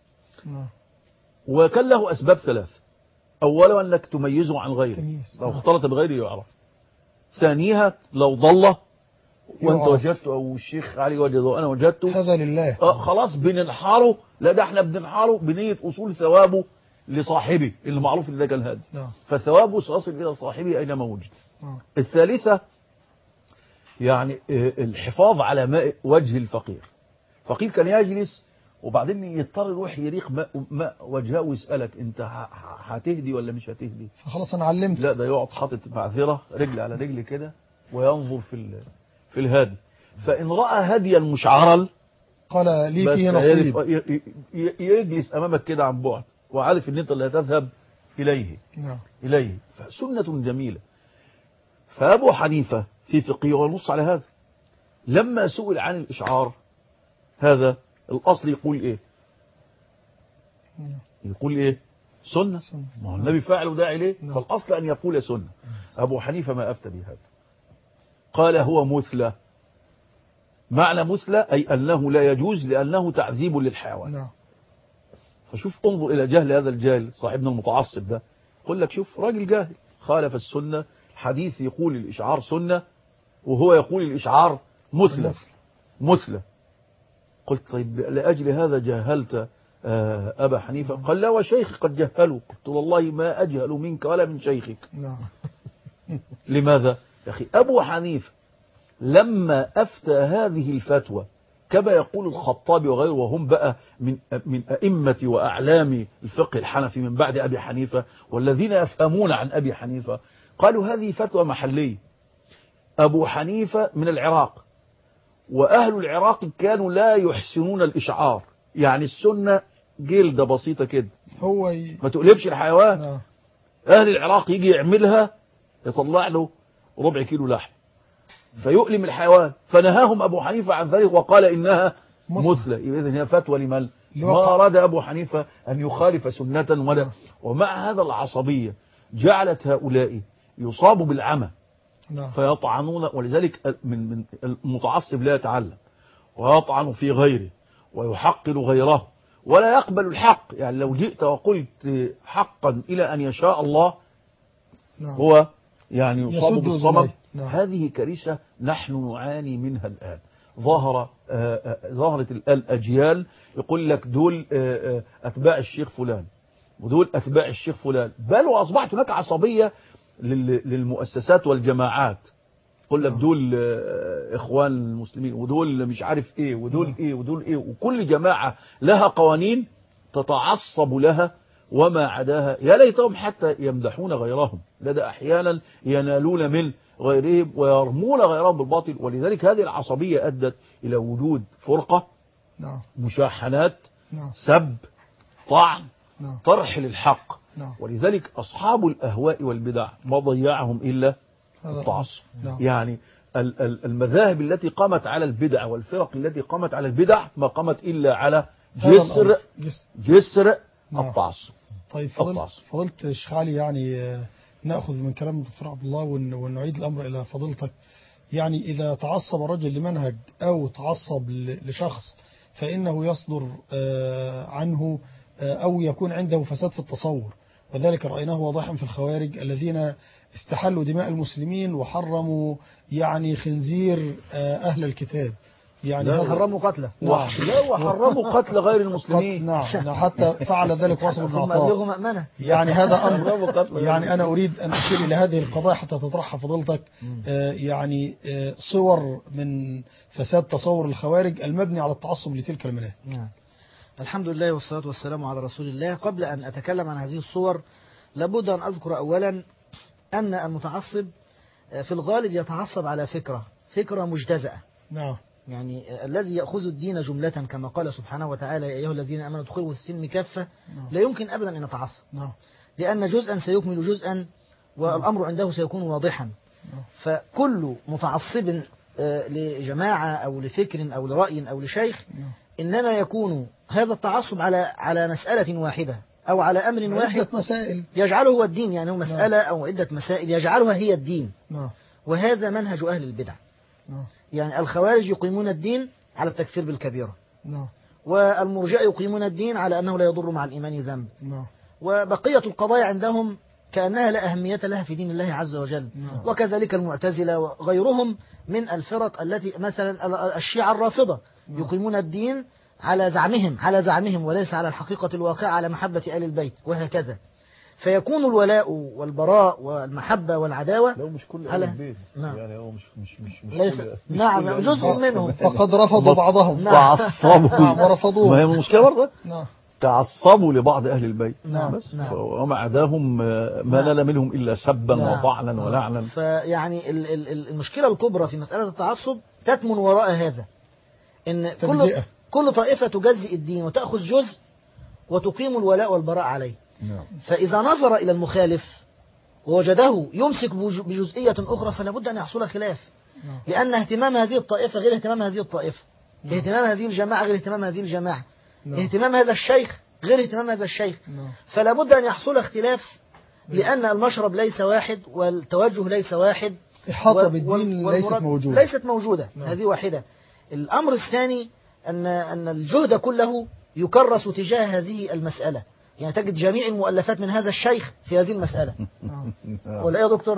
وكان له أسباب ثلاث: أولا أنك تميزه عن غيره، لو اختلط بغيره يعرف. ثانيها لو ضل وانت وجدته او الشيخ علي وجده وانا وجدته، هذا لله. خلاص بننحره. لا، ده احنا بننحره بنية اصول ثوابه لصاحبه اللي معروف ان ده كان هادي، فثوابه سيصل الى صاحبه اينما وجد. الثالثة يعني الحفاظ على ماء وجه الفقير. فقير كان يجلس وبعدين يضطر يروح يريق ماء وجهه ويسألك انت هتهدي ولا مش هتهدي؟ فخلاص انا علمت. لا، ده يقعد حاطط معذرة رجل على رجل كده وينظر في الهادي، فإن رأى هديا مشعرا قال لي فيه نصيب، يجلس أمامك كده عن بعد وعارف ان انت اللي هتذهب إليه. فسنة جميلة. فأبو حنيفة في فقهه ونص على هذا. لما سئل عن الإشعار هذا الأصل يقول إيه؟ سنة. ما هو النبي فعل وداعي إليه، فالأصل أن يقول سنة. أبو حنيفة ما أفتى بهذا، قال هو مثلى. معنى مثلى أي أنه لا يجوز لأنه تعذيب للحيوان. فشوف انظر إلى جهل هذا الجاهل صاحبنا المتعصب ده. يقول لك شوف راجل جاهل خالف السنة. الحديث يقول الإشعار سنة وهو يقول الإشعار مثلى. قلت طيب لأجل هذا جهلت أبا حنيفة؟ قال لا وشيخي قد جهلوا. قلت والله ما أجهل منك ولا من شيخك. لماذا؟ يا أخي أبو حنيفة لما أفتى هذه الفتوى كما يقول الخطابي وغيره، وهم بقى من أئمة وأعلام الفقه الحنفي من بعد أبي حنيفة والذين يفهمون عن أبي حنيفة، قالوا هذه فتوى محلية. أبو حنيفة من العراق، وأهل العراق كانوا لا يحسنون الإشعار، يعني السنة جلدة بسيطة كده ما تقلبش الحيوان. أهل العراق يجي يعملها يطلع له ربع كيلو لحم فيؤلم الحيوان، فنهاهم أبو حنيفة عن ذلك وقال إنها مثلى. إذن هي فتوى ما أراد أبو حنيفة أن يخالف سنة ولا. ومع هذا العصبية جعلت هؤلاء يصابوا بالعمى فيطعنون. ولذلك من المتعصب لا يتعلم ويطعن في غيره ويحقر غيره ولا يقبل الحق. يعني لو جئت وقلت حقا إلى أن يشاء الله هو يعني يصاب بالصمم. هذه كارثة نحن نعاني منها الآن. ظهرت الآن أجيال يقول لك دول أتباع الشيخ فلان ودول أتباع الشيخ فلان، بل وأصبحت هناك عصبية للمؤسسات والجماعات. يقول لك دول إخوان المسلمين ودول مش عارف إيه ودول إيه ودول إيه، وكل جماعة لها قوانين تتعصب لها وما عداها. يا ليتهم حتى يمدحون غيرهم، لدى أحيانا ينالون من غيرهم ويرمون غيرهم بالباطل. ولذلك هذه العصبية أدت إلى وجود فرقة، مشاحنات، سب، طعن، طرح للحق. ولذلك أصحاب الأهواء والبدع ما ضيعهم إلا التعصب. يعني المذاهب التي قامت على البدع والفرق التي قامت على البدع ما قامت إلا على جسر التعصب. طيب فضلت الشيخ علي، يعني نأخذ من كلام الدكتور عبد الله ونعيد الأمر إلى فضيلتك. يعني إذا تعصب الرجل لمنهج أو تعصب لشخص فإنه يصدر عنه أو يكون عنده فساد في التصور، وذلك رأيناه واضحا في الخوارج الذين استحلوا دماء المسلمين وحرموا يعني خنزير أهل الكتاب. يعني حرموا قتله. لا وحرموا قتل غير المسلمين. نعم حتى فعل ذلك وصل بن عطاء. يعني هذا أمر يعني أنا أريد أن أشير إلى هذه القضايا حتى تطرحها فضيلتك. يعني صور من فساد تصور الخوارج المبني على التعصب لتلك المناهج. الحمد لله والصلاة والسلام على رسول الله. قبل أن أتكلم عن هذه الصور لابد أن أذكر أولا أن المتعصب في الغالب يتعصب على فكرة مجتزأة. يعني الذي يأخذ الدين جملة كما قال سبحانه وتعالى يا أيها الذين آمنوا ادخلوا في السلم كافة، لا يمكن أبدا أن يتعصب، لأن جزءا سيكمل جزءا والأمر عنده سيكون واضحا. فكل متعصب لجماعة أو لفكر أو لرأي أو لشيخ إنما يكون هذا التعصب على مسألة واحدة أو على أمر واحد مسائل يجعله هو الدين. يعني هو مسألة أو عدة مسائل يجعلها هي الدين. وهذا منهج أهل البدع. يعني الخوارج يقيمون الدين على التكفير بالكبيرة، والمرجئة يقيمون الدين على أنه لا يضر مع الإيمان ذنب، وبقية القضايا عندهم كأنها لا أهمية لها في دين الله عز وجل. وكذلك المعتزلة وغيرهم من الفرق التي مثلا الشيعة الرافضة يقيمون الدين على زعمهم وليس على الحقيقة الواقعة على محبة آل البيت، وهكذا. فيكون الولاء والبراء والمحبة والعداوة لو مش كل أهل البيت. يعني هو مش ليس كل جزء منهم فقد رفضوا بعضهم. تعصبوا ورفضوه. ما هي المشكلة برضه. تعصبوا لبعض أهل البيت. بس وما عداهم ما نال منهم إلا سبا وطعنا ولعنا. فيعني المشكلة الكبرى في مسألة التعصب تكمن وراء هذا، إن كل طائفة تجزئ الدين وتأخذ جزء وتقيم الولاء والبراء عليه. فإذا نظر إلى المخالف ووجده يمسك بجزئية أخرى فلا بد أن يحصل خلاف، لأن اهتمام هذه الطائفة غير اهتمام هذه الطائفة، اهتمام هذه الجماعة غير اهتمام هذه الجماعة، اهتمام هذا الشيخ غير اهتمام هذا الشيخ. فلا بد أن يحصل اختلاف، لأن المشرب ليس واحد والتوجه ليس واحد، إحاطة بالدين ليست موجودة. هذه واحدة. الأمر الثاني أن الجهد كله يكرس تجاه هذه المسألة. يعني تجد جميع المؤلفات من هذا الشيخ في هذه المسألة. ولا يا دكتور؟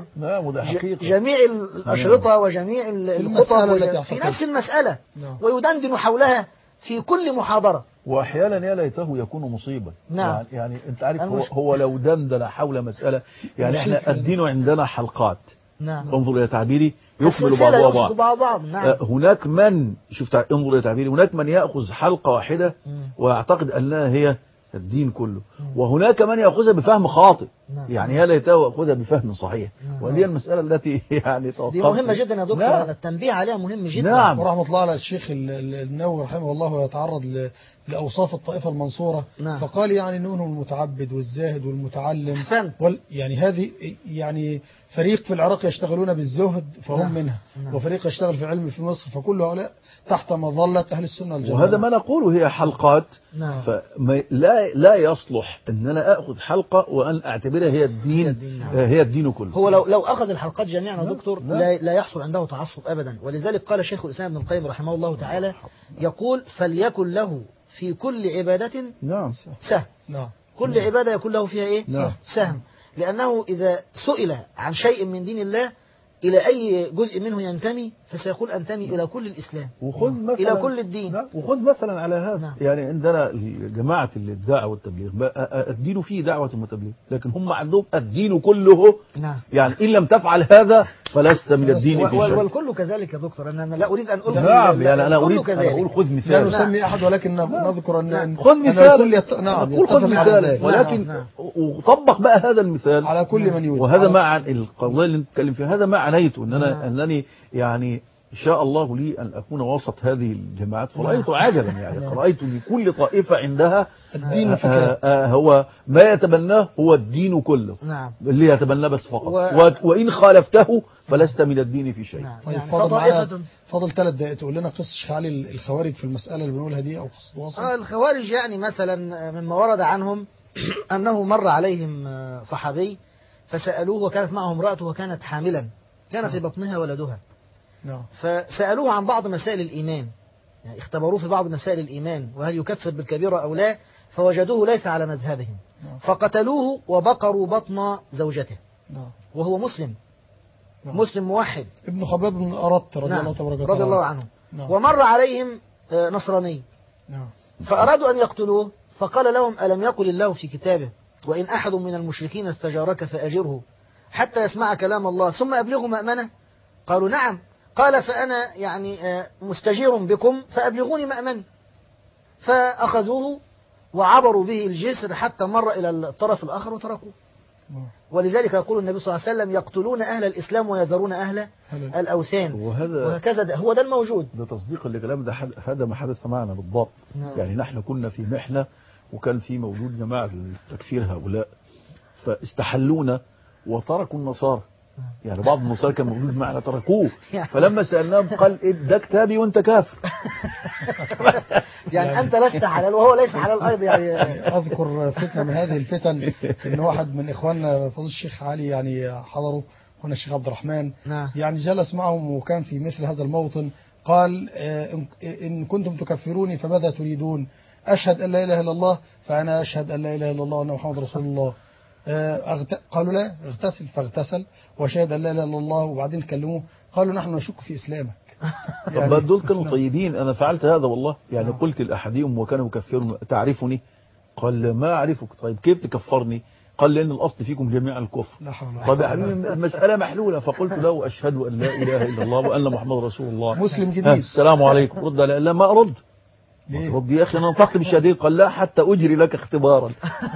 جميع الأشرطة وجميع الخطب في نفس المسألة، ويدندن حولها في كل محاضرة. وأحيانا يا ليته يكون مصيبة. يعني أنت عارف هو لو دندن حول مسألة، يعني احنا الدين عندنا حلقات. انظر إلى تعبيري يكمل بعضها بعض. هناك من انظر إلى تعبيري، هناك من يأخذ حلقة واحدة ويعتقد أنها هي الدين كله، وهناك من يأخذها بفهم خاطئ يعني يا ليته أخذها بفهم صحيح. ودي المسألة التي يعني دي مهمة جدا يا دكتور. نعم. التنبيه عليها مهم جدا. نعم. ورحمة الله على الشيخ النووي رحمه الله ويتعرض لأوصاف الطائفة المنصورة. نعم. فقال يعني منهم المتعبد والزاهد والمتعلم. أحسنت. يعني هذه يعني فريق في العراق يشتغلون بالزهد فهم نعم. منها. نعم. وفريق يشتغل في العلم في مصر، فكل هؤلاء تحت مظلة أهل السنة والجماعة. وهذا ما نقوله هي حلقات. نعم. لا يصلح ان انا اخذ حلقة وان اعتبرها هي الدين. هي الدين كله. هو لو اخذ الحلقات جميعا يا دكتور لا يحصل عنده تعصب ابدا. ولذلك قال شيخ الاسلام ابن القيم رحمه الله تعالى يقول فليكن له في كل عبادة سهم. نعم. كل عبادة يكون له فيها ايه؟ نعم. سهم. لانه اذا سئل عن شيء من دين الله إلى أي جزء منه ينتمي فسيقول أنتمي إلى كل الإسلام إلى كل الدين. وخذ مثلا على هذا. نعم. يعني عندنا جماعة الدعوة والتبليغ الدين فيه دعوة وتبليغ، لكن هم عندهم الدين كله. نعم. يعني إن لم تفعل هذا فلست من الدين في شيء. والكل كذلك يا دكتور. أنا لا أريد أن أقول نعم. يعني أنا أريد أن أقول خذ مثال. لا نسمي أحد ولكن نذكر أن خذ مثال. نعم. خذ مثال. ولكن وطبق بقى هذا المثال على كل من يريد. وهذا ما القضية اللي نتكلم فيها هذا ما عنيته أنني يعني إن شاء الله لي أن أكون وسط هذه الجماعات. فرأيت عجبا يعني رأيت لكل طائفة عندها الدين فكرة. هو ما يتبناه هو الدين كله. نعم. اللي يتبناه بس فقط. وإن خالفته فلست من الدين في شيء. نعم. طيب يعني فاضل 3 دقائق تقول لنا قصة شيخ علي الخوارج في المسألة اللي بنقولها دي أو قصة واصل. الخوارج يعني مثلا مما ورد عنهم أنه مر عليهم صحابي فسألوه وكانت معه امرأته وكانت حاملا كان في بطنها ولدها. نعم. فسألوه عن بعض مسائل الإيمان، يعني اختبروه في بعض مسائل الإيمان وهل يكفر بالكبيرة أو لا، فوجدوه ليس على مذهبهم. نعم. فقتلوه وبقروا بطن زوجته. نعم. وهو مسلم. نعم. مسلم موحد ابن خباب بن أرط رضي الله تبارك وتعالى رضي الله عنه. نعم. ومر عليهم نصراني. نعم. فأرادوا أن يقتلوه فقال لهم ألم يقل الله في كتابه وإن أحد من المشركين استجارك فأجره حتى يسمع كلام الله ثم أبلغه مأمنه. قالوا نعم. قال فأنا يعني مستجير بكم فأبلغوني مأمني. فأخذوه وعبروا به الجسر حتى مر إلى الطرف الآخر وتركوه. ولذلك يقول النبي صلى الله عليه وسلم يقتلون أهل الإسلام ويذرون أهل الأوثان. وهكذا هو ده الموجود. ده تصديق لكلام ده. هذا ما حدث معنا بالضبط. يعني نحن كنا في محنة وكان في موجود جماعة تكفير هؤلاء فاستحلونا وتركوا النصارى. يعني بعض النصارى كان موجود معنا تركوه. فلما سألناهم قال ده كتابي وانت كافر. يعني أنت لست حلال وهو ليس حلال أيضا. يعني أذكر فتنة من هذه الفتن إن واحد من إخواننا فضل الشيخ علي يعني حضروا هنا الشيخ عبد الرحمن. يعني جلس معهم وكان في مثل هذا الموطن قال إن كنتم تكفروني فماذا تريدون؟ أشهد أن لا إله إلا الله فأنا أشهد أن لا إله إلا الله وأن محمد رسول الله. قالوا لا اغتسل فاغتسل وشهد أن لا إله إلا الله. وبعدين كلموه قالوا نحن نشك في إسلامك. يعني طب دول كانوا طيبين. أنا فعلت هذا والله. يعني قلت لأحدهم وكانوا يكفرون تعرفني؟ قال ما أعرفك. طيب كيف تكفرني؟ قال لأن الأصل فيكم جميع الكفر. طب يا حبيبي المسألة محلولة. فقلت له أشهد أن لا إله إلا الله وأن محمد رسول الله. مسلم جديد. السلام عليكم. رد على لا ما أرد. رد يا أخي أنا نطقت بالشهادتين. قال لا حتى أجري لك اختبارا.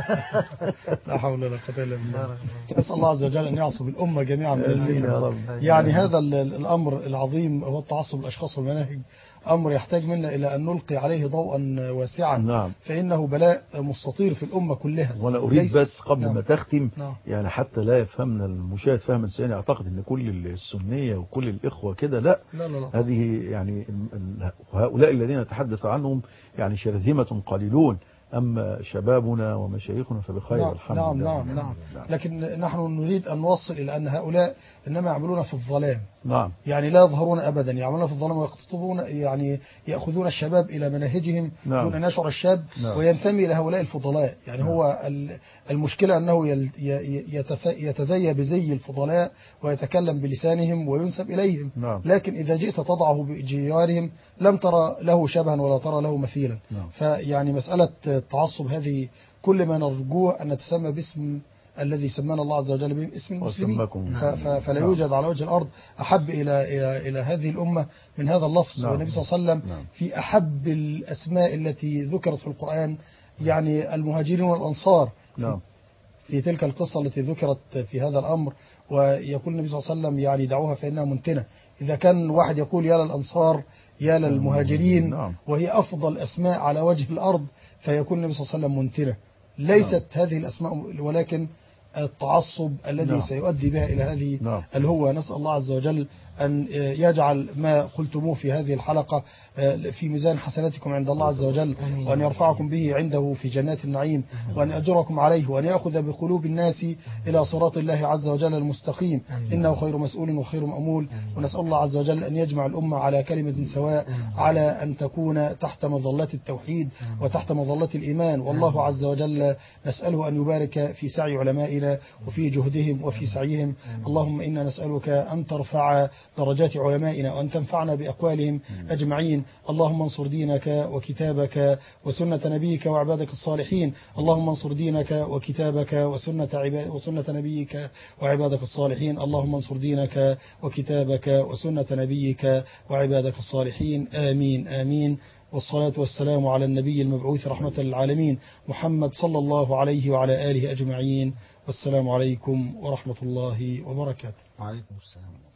لا حول ولا قوة إلا بالله. أسأل الله عز وجل أن يعصب الأمة جميعا من الفتن. يعني هذا الأمر العظيم هو التعصب الأشخاص والمناهج أمر يحتاج منا إلى أن نلقي عليه ضوءا واسعا. نعم. فإنه بلاء مستطير في الأمة كلها. وأنا أريد بس قبل ما تختم نعم. يعني حتى لا يفهمنا المشاهد فهما سيئا يعتقد أن كل السنية وكل الإخوة كده. لا. هذه يعني هؤلاء الذين نتحدث عنهم يعني شرذمة قليلون. أما شبابنا ومشايخنا فبخير. نعم. الحمد نعم. لله. نعم. لكن نحن نريد أن نوصل إلى أن هؤلاء إنما يعملون في الظلام. نعم. يعني لا يظهرون أبدا يعملون في الظلام ويقتطبون يعني يأخذون الشباب إلى مناهجهم. نعم. دون أن يشعر الشاب. نعم. وينتمي إلى هؤلاء الفضلاء. يعني نعم. هو المشكلة أنه يتزي بزي الفضلاء ويتكلم بلسانهم وينسب إليهم. نعم. لكن إذا جئت تضعه بجوارهم لم ترى له شبها ولا ترى له مثيلا. نعم. فيعني مسألة التعصب هذه كل ما نرجوه أن نتسمى باسم الذي سمانا الله عز وجل به اسم المسلمين. فلا يوجد على وجه الأرض أحب إلى هذه الأمة من هذا اللفظ. والنبي صلى الله عليه وسلم في أحب الأسماء التي ذكرت في القرآن يعني المهاجرين والأنصار. في تلك القصة التي ذكرت في هذا الأمر، ويقول النبي صلى الله عليه وسلم يعني دعوها فإنها منتنة. إذا كان واحد يقول يا للأنصار يا للمهاجرين وهي أفضل أسماء على وجه الأرض، فيكون النبي صلى الله عليه وسلم منتنة. ليست هذه الأسماء ولكن التعصب الذي سيؤدي بها إلى هذه الهوة. نسأل الله عز وجل أن يجعل ما قلتموه في هذه الحلقة في ميزان حسناتكم عند الله عز وجل، وأن يرفعكم به عنده في جنات النعيم، وأن يأجركم عليه، وأن يأخذ بقلوب الناس إلى صراط الله عز وجل المستقيم، إنه خير مسؤول وخير مأمول. ونسأل الله عز وجل أن يجمع الأمة على كلمة سواء، على أن تكون تحت مظلة التوحيد وتحت مظلة الإيمان. والله عز وجل نسأله أن يبارك في سعي علمائنا وفي جهدهم وفي سعيهم. اللهم إنا نسألك أن ترفع درجات علمائنا وأن تنفعنا بأقوالهم أجمعين. اللهم انصر دينك وكتابك وسنة نبيك وعبادك الصالحين. اللهم انصر دينك وكتابك وسنة نبيك وعبادك الصالحين. اللهم انصر دينك وكتابك وسنة نبيك وعبادك الصالحين. آمين آمين. والصلاة والسلام على النبي المبعوث رحمة للعالمين محمد صلى الله عليه وعلى آله أجمعين. والسلام عليكم ورحمة الله وبركاته. وعليكم السلام.